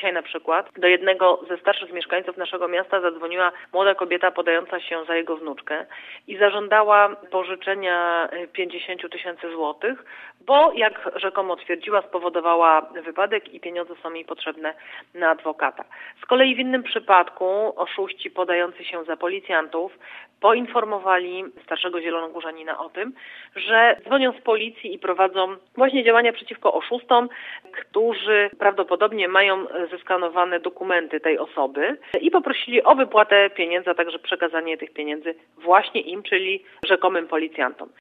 dzisiaj na przykład do jednego ze starszych mieszkańców naszego miasta zadzwoniła młoda kobieta podająca się za jego wnuczkę i zażądała pożyczenia 50 000 złotych, bo jak rzekomo twierdziła, spowodowała wypadek i pieniądze są jej potrzebne na adwokata. Z kolei w innym przypadku oszuści podający się za policjantów poinformowali starszego zielonogórzanina o tym, że dzwonią z policji i prowadzą właśnie działania przeciwko oszustom, którzy prawdopodobnie mają zeskanowane dokumenty tej osoby i poprosili o wypłatę pieniędzy, a także przekazanie tych pieniędzy właśnie im, czyli rzekomym policjantom.